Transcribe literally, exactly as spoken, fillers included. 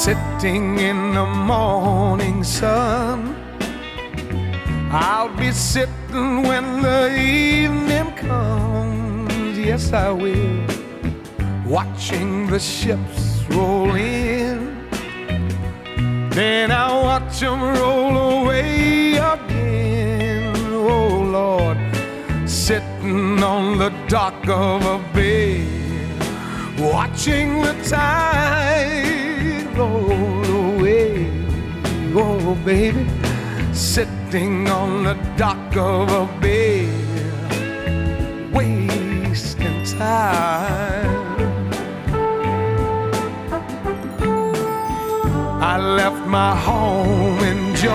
sitting in the morning sun. I'll be sitting when the evening comes. Yes, I will, watching the ships roll in. Then I'll watch them roll away again. Oh Lord, sitting on the dock of a bay, watching the tide roll away. Oh baby, sitting on the dock of a bay, wasting time. I left my home in Georgia